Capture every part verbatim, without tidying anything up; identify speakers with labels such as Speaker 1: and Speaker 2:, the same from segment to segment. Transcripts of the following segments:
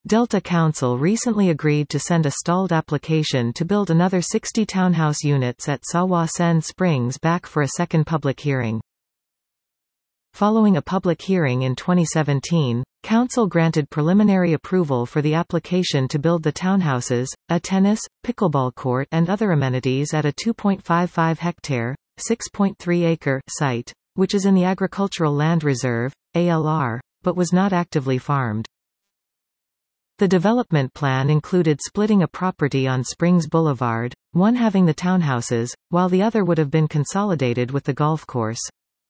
Speaker 1: Delta Council recently agreed to send a stalled application to build another sixty townhouse units at Sawa Sen Springs back for a second public hearing. Following a public hearing in twenty seventeen, Council granted preliminary approval for the application to build the townhouses, a tennis, pickleball court and other amenities at a two point five five hectare, six point three acre site, which is in the Agricultural Land Reserve, A L R, but was not actively farmed. The development plan included splitting a property on Springs Boulevard, one having the townhouses, while the other would have been consolidated with the golf course.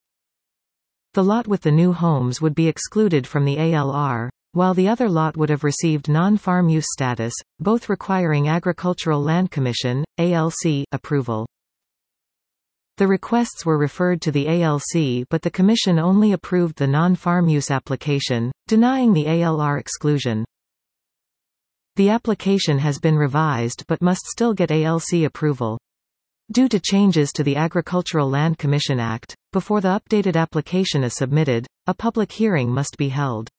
Speaker 1: The lot with the new homes would be excluded from the A L R, while the other lot would have received non-farm use status, both requiring Agricultural Land Commission, A L C, approval. The requests were referred to the A L C but the Commission only approved the non-farm use application, denying the A L R exclusion. The application has been revised but must still get A L C approval. Due to changes to the Agricultural Land Commission Act, before the updated application is submitted, a public hearing must be held.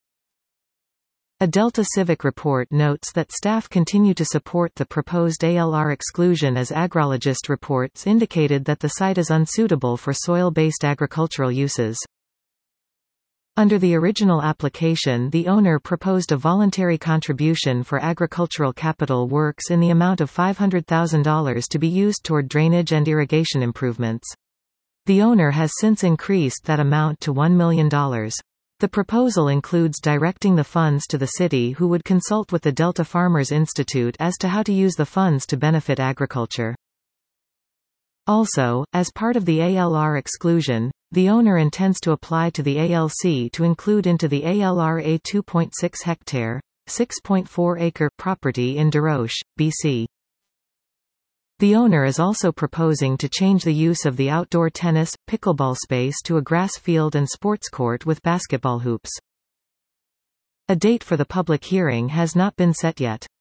Speaker 1: A Delta Civic report notes that staff continue to support the proposed A L R exclusion as agrologist reports indicated that the site is unsuitable for soil-based agricultural uses. Under the original application, the owner proposed a voluntary contribution for agricultural capital works in the amount of five hundred thousand dollars to be used toward drainage and irrigation improvements. The owner has since increased that amount to one million dollars. The proposal includes directing the funds to the city, who would consult with the Delta Farmers Institute as to how to use the funds to benefit agriculture. Also, as part of the A L R exclusion, the owner intends to apply to the A L C to include into the A L R a two point six hectare, six point four acre property in Desroches, B C. The owner is also proposing to change the use of the outdoor tennis, pickleball space to a grass field and sports court with basketball hoops. A date for the public hearing has not been set yet.